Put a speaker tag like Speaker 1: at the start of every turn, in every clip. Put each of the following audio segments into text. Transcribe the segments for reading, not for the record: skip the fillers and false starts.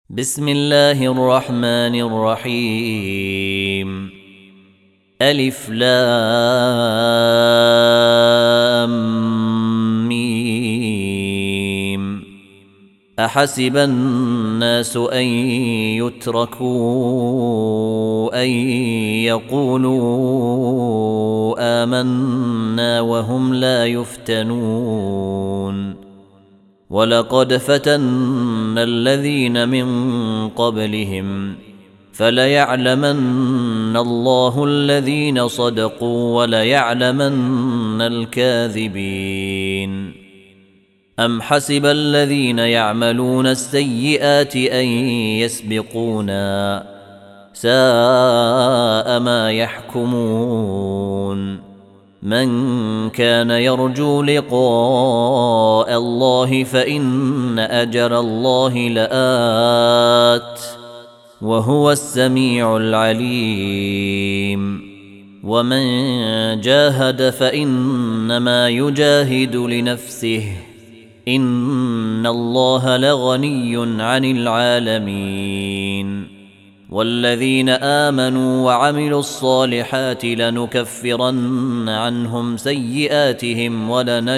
Speaker 1: بسم الله الرحمن الرحيم. ألف لام ميم. أحسب الناس أن يتركوا أن يقولوا آمنا وهم لا يفتنون. ولقد فتنا الذين من قبلهم فليعلمن الله الذين صدقوا وليعلمن الكاذبين. أم حسب الذين يعملون السيئات أن يسبقونا ساء ما يحكمون. من كان يرجو لقاء الله فإن أجل الله لآت وهو السميع العليم. ومن جاهد فإنما يجاهد لنفسه إن الله لغني عن العالمين. والذين آمنوا وعملوا الصالحات لنكفرن عنهم سيئاتهم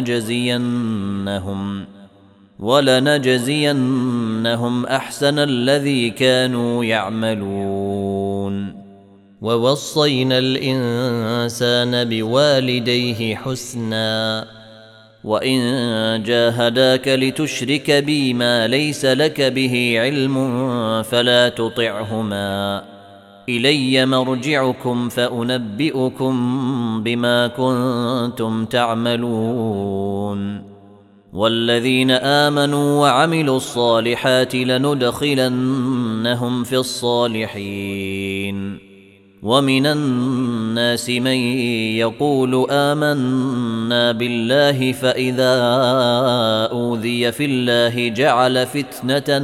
Speaker 1: ولنجزينهم أحسن الذي كانوا يعملون. ووصينا الإنسان بوالديه حسنا وإن جاهداك لتشرك بي ما ليس لك به علم فلا تطعهما إلي مرجعكم فأنبئكم بما كنتم تعملون. والذين آمنوا وعملوا الصالحات لندخلنهم في الصالحين. ومن الناس من يقول آمنا بالله فإذا أوذي في الله جعل فتنة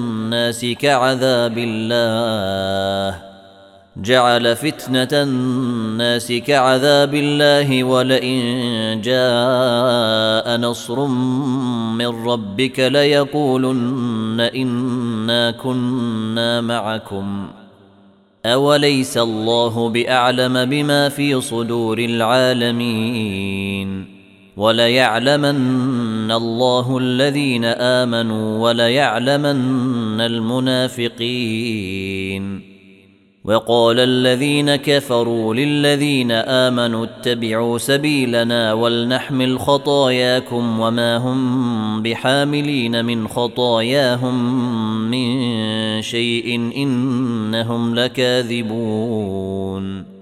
Speaker 1: الناس كعذاب الله ولئن جاء نصر من ربك ليقولن إنا كنا معكم أوليس الله بأعلم بما في صدور العالمين. وليعلمن الله الذين آمنوا وليعلمن المنافقين. وقال الذين كفروا للذين آمنوا اتبعوا سبيلنا ولنحمل خطاياكم وما هم بحاملين من خطاياهم من شيء إنهم لكاذبون.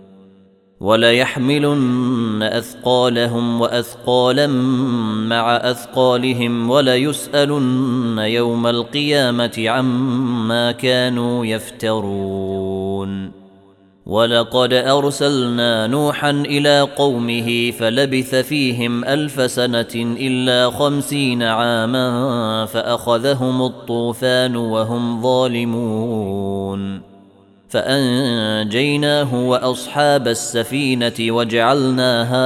Speaker 1: وليحملن أثقالهم وأثقالا مع أثقالهم وليسألن يوم القيامة عما كانوا يفترون. ولقد أرسلنا نوحا إلى قومه فلبث فيهم 1000 سنة إلا 50 عاما فأخذهم الطوفان وهم ظالمون. فأنجيناه وأصحاب السفينة وجعلناها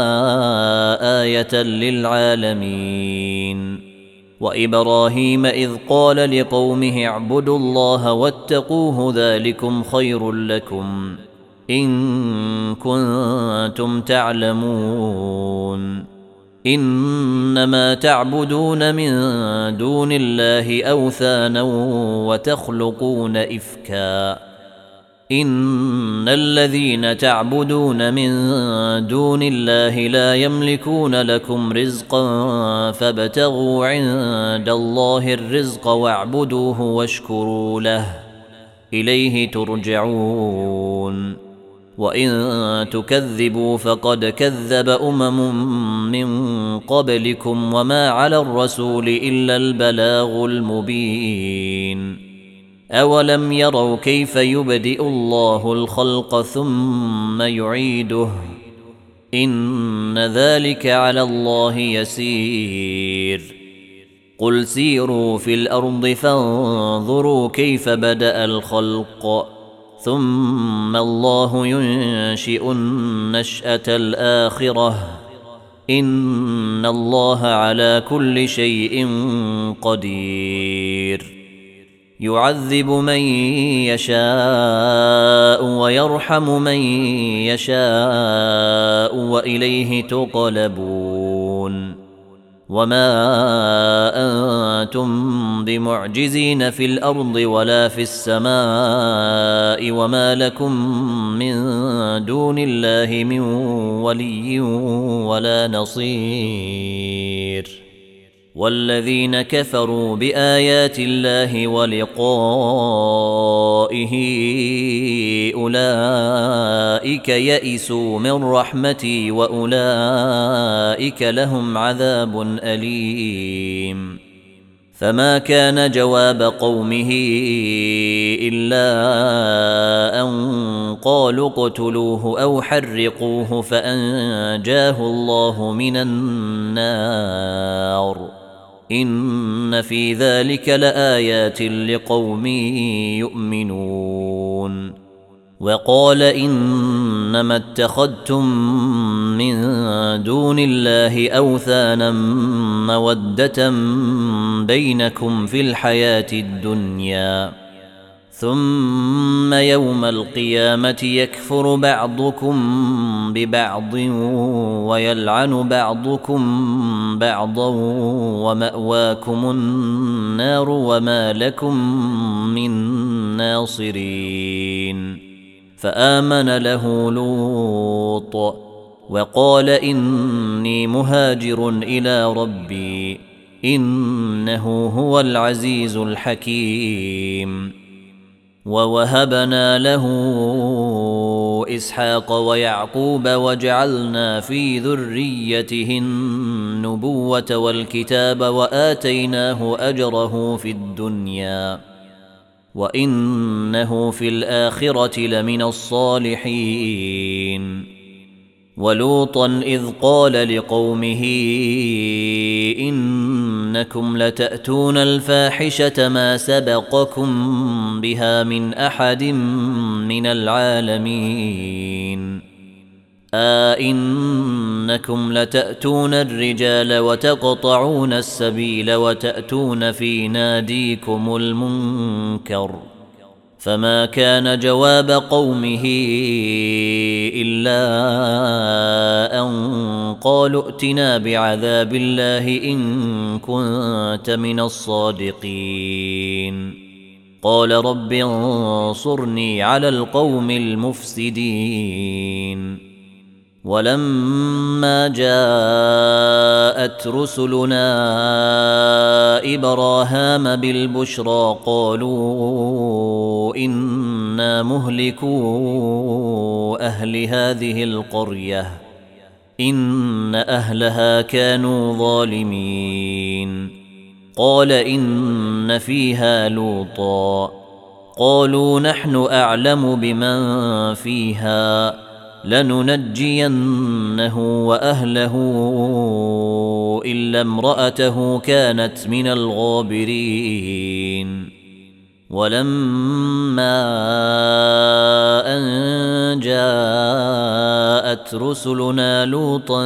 Speaker 1: آية للعالمين. وإبراهيم إذ قال لقومه اعبدوا الله واتقوه ذلكم خير لكم إن كنتم تعلمون. إنما تعبدون من دون الله أوثانا وتخلقون إفكا إن الذين تعبدون من دون الله لا يملكون لكم رزقا فابتغوا عند الله الرزق واعبدوه واشكروا له إليه ترجعون. وإن تكذبوا فقد كذب من قبلكم وما على الرسول إلا البلاغ المبين. أولم يروا كيف يبدئ الله الخلق ثم يعيده إن ذلك على الله يسير. قل سيروا في الأرض فانظروا كيف بدأ الخلق ثم الله ينشئ النشأة الآخرة إن الله على كل شيء قدير. يعذب من يشاء ويرحم من يشاء وإليه تقلبون وما أنتم بمعجزين في الأرض ولا في السماء وما لكم من دون الله من ولي ولا نصير والذين كفروا بآيات الله ولقائه أولئك يئسوا من رحمتي وأولئك لهم عذاب أليم فما كان جواب قومه إلا أن قالوا اقتلوه أو حرقوه فأنجاه الله من النار إن في ذلك لآيات لقوم يؤمنون وقال إنما اتخذتم من دون الله أوثانا مودة بينكم في الحياة الدنيا ثم يوم القيامة يكفر بعضكم ببعض ويلعن بعضكم بعضا ومأواكم النار وما لكم من ناصرين فآمن له لوط وقال إني مهاجر إلى ربي إنه هو العزيز الحكيم ووهبنا له إسحاق ويعقوب وجعلنا في ذريته النبوة والكتاب وآتيناه أجره في الدنيا وإنه في الآخرة لمن الصالحين ولوطا إذ قال لقومه إنكم لتأتون الفاحشة ما سبقكم بها من أحد من العالمين إنكم لتأتون الرجال وتقطعون السبيل وتأتون في ناديكم المنكر فما كان جواب قومه إلا أن قالوا ائتنا بعذاب الله إن كنت من الصادقين قال رب انصرني على القوم المفسدين ولما جاءت رسلنا إبراهام بالبشرى قالوا إنا مهلكو أهل هذه القرية إن أهلها كانوا ظالمين قال إن فيها لوطا قالوا نحن أعلم بمن فيها لننجينه وأهله إلا امرأته كانت من الغابرين ولما أن جاءت رسلنا لوطا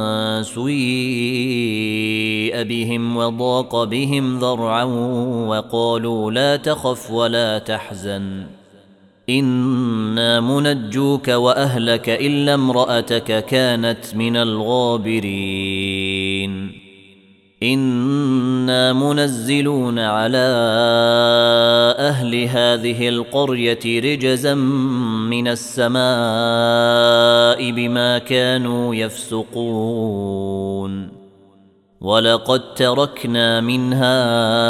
Speaker 1: سيء بهم وضاق بهم ذرعا وقالوا لا تخف ولا تحزن إنا منجوك وأهلك إلا امرأتك كانت من الغابرين إنا منزلون على أهل هذه القرية رجزا من السماء بما كانوا يفسقون ولقد تركنا منها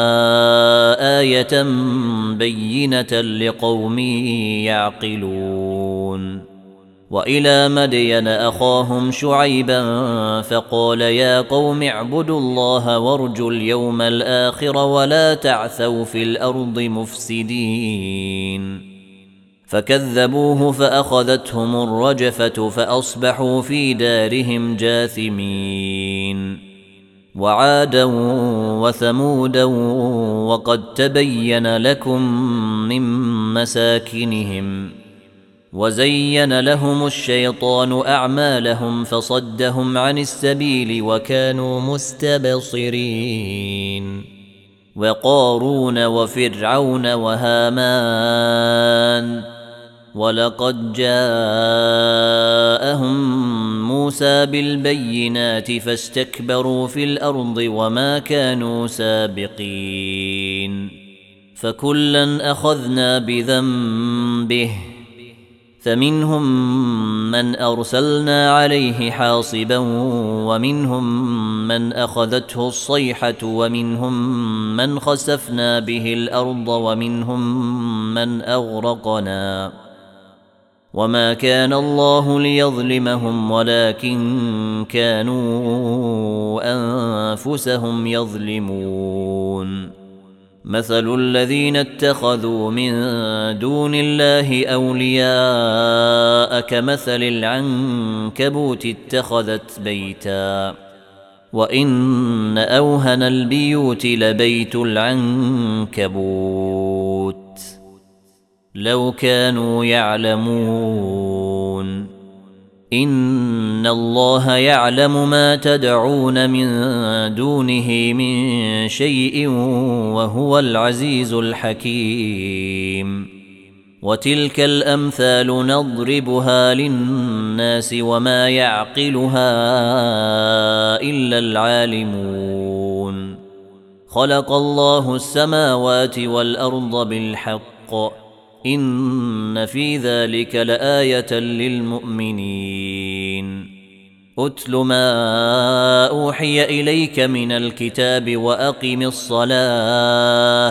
Speaker 1: آية بينة لقوم يعقلون وإلى مدين أخاهم شعيبا فقال يا قوم اعبدوا الله وارجوا اليوم الآخر ولا تعثوا في الأرض مفسدين فكذبوه فأخذتهم الرجفة فأصبحوا في دارهم جاثمين وعادا وثمودا وقد تبين لكم من مساكنهم وزين لهم الشيطان أعمالهم فصدهم عن السبيل وكانوا مستبصرين وقارون وفرعون وهامان. ولقد جاءهم موسى بالبينات فاستكبروا في الأرض وما كانوا سابقين. فكلا أخذنا بذنبه، فمنهم من أرسلنا عليه حاصبا، ومنهم من أخذته الصيحة، ومنهم من خسفنا به الأرض، ومنهم من أغرقنا. وما كان الله ليظلمهم ولكن كانوا أنفسهم يظلمون. مثل الذين اتخذوا من دون الله أولياء كمثل العنكبوت اتخذت بيتا، وإن أوهن البيوت لبيت العنكبوت لو كانوا يعلمون. إن الله يعلم ما تدعون من دونه من شيء وهو العزيز الحكيم. وتلك الأمثال نضربها للناس وما يعقلها إلا العالمون. خلق الله السماوات والأرض بالحق، إن في ذلك لآية للمؤمنين. أتل ما أوحي إليك من الكتاب وأقم الصلاة،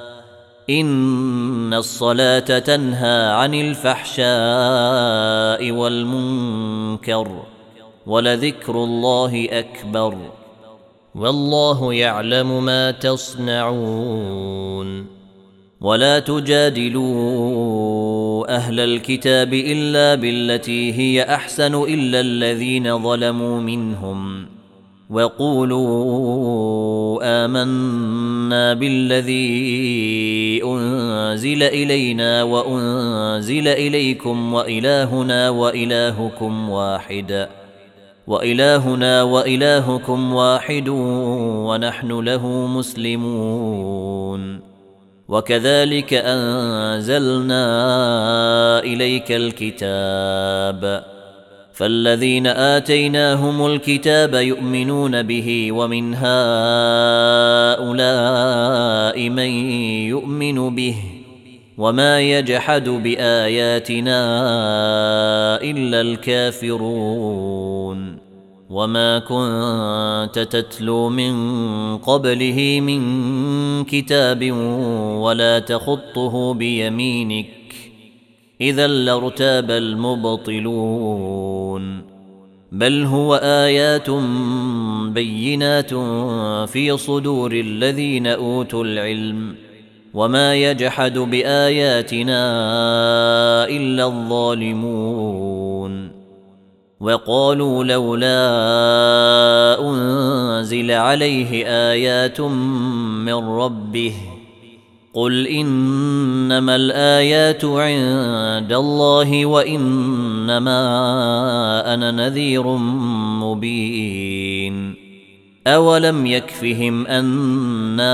Speaker 1: إن الصلاة تنهى عن الفحشاء والمنكر، ولذكر الله أكبر، والله يعلم ما تصنعون. ولا تجادلوا أهل الكتاب إلا بالتي هي أحسن إلا الذين ظلموا منهم، وقولوا آمنا بالذي أنزل إلينا وأنزل إليكم وإلهنا وإلهكم واحد ونحن له مسلمون. وكذلك أنزلنا إليك الكتاب، فالذين آتيناهم الكتاب يؤمنون به، ومن هؤلاء من يؤمن به، وما يجحد بآياتنا إلا الكافرون. وما كنت تتلو من قبله من كتاب ولا تخطه بيمينك، إذا لارتاب المبطلون. بل هو آيات بينات في صدور الذين أوتوا العلم، وما يجحد بآياتنا إلا الظالمون. وقالوا لولا أنزل عليه آيات من ربه، قل إنما الآيات عند الله وإنما أنا نذير مبين. أولم يكفهم أنا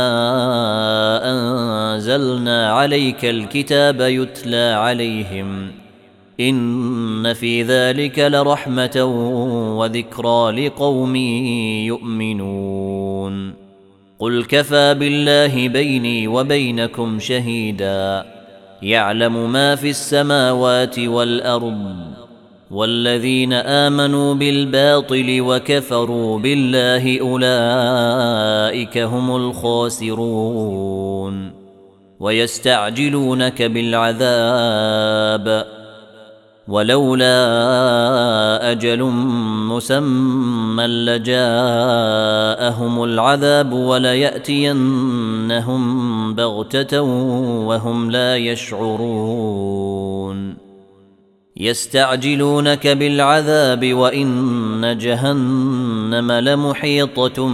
Speaker 1: أنزلنا عليك الكتاب يتلى عليهم، إن في ذلك لرحمة وذكرى لقوم يؤمنون. قل كفى بالله بيني وبينكم شهيدا، يعلم ما في السماوات والأرض. والذين آمنوا بالباطل وكفروا بالله أولئك هم الخاسرون. ويستعجلونك بالعذاب، ولولا أجل مسمى لجاءهم العذاب وليأتينهم بغتة وهم لا يشعرون. يستعجلونك بالعذاب وإن جهنم لمحيطة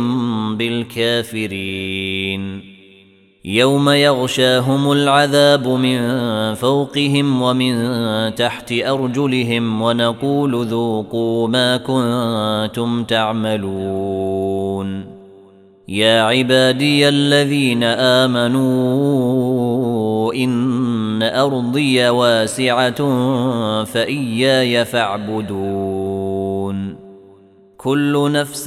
Speaker 1: بالكافرين. يوم يغشاهم العذاب من فوقهم ومن تحت أرجلهم ونقول ذوقوا ما كنتم تعملون. يا عبادي الذين آمنوا إن أرضي واسعة فإياي فاعبدون كل نفس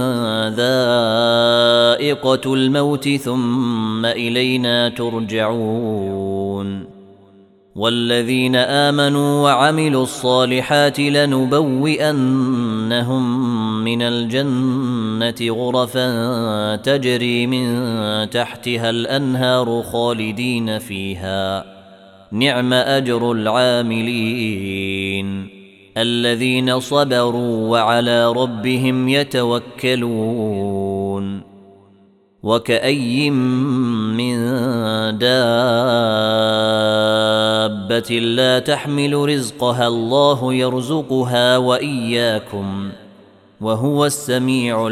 Speaker 1: ذائقة الموت ثم إلينا ترجعون والذين آمنوا وعملوا الصالحات لنبوئنهم من الجنة غرفا تجري من تحتها الأنهار خالدين فيها نعم أجر العاملين الذين صبروا وعلى ربهم يتوكلون وكأي من دابة لا تحمل رزقها الله يرزقها وإياكم وهو السميع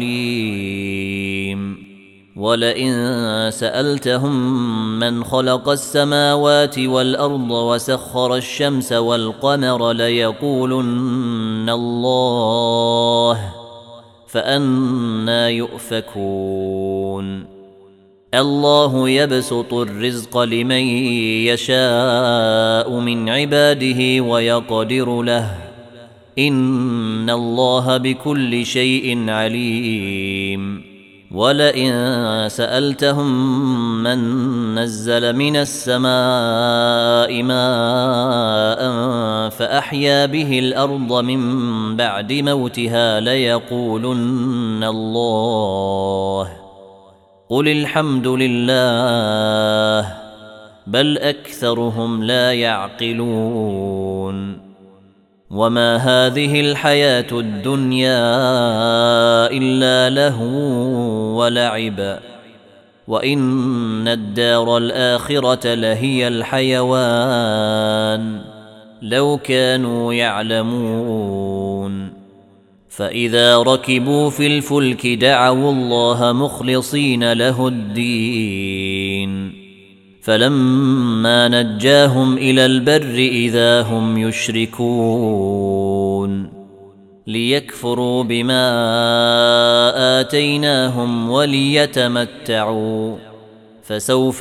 Speaker 1: العليم ولئن سألتهم من خلق السماوات والأرض وسخر الشمس والقمر ليقولن الله فأنى يؤفكون الله يبسط الرزق لمن يشاء من عباده ويقدر له إن الله بكل شيء عليم ولئن سألتهم من نزل من السماء ماء فأحيا به الأرض من بعد موتها ليقولن الله قل الحمد لله بل أكثرهم لا يعقلون وما هذه الحياة الدنيا إلا لهو ولعب وإن الدار الآخرة لهي الحيوان لو كانوا يعلمون فإذا ركبوا في الفلك دعوا الله مخلصين له الدين فلما نجاهم إلى البر إذا هم يشركون ليكفروا بما آتيناهم وليتمتعوا فسوف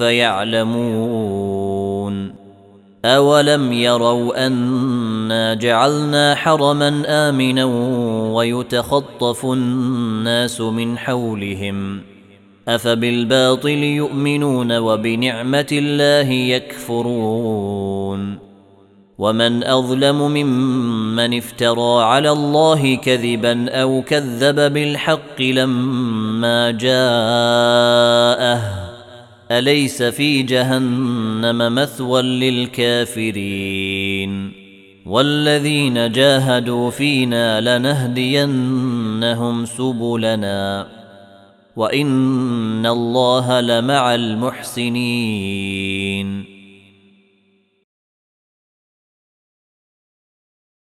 Speaker 1: يعلمون أولم يروا أنا جعلنا حرما آمنا ويتخطف الناس من حولهم أفبالباطل يؤمنون وبنعمة الله يكفرون ومن أظلم ممن افترى على الله كذبا أو كذب بالحق لما جاءه أليس في جهنم مثوى للكافرين والذين جاهدوا فينا لنهدينهم سبلنا وإن الله لمع المحسنين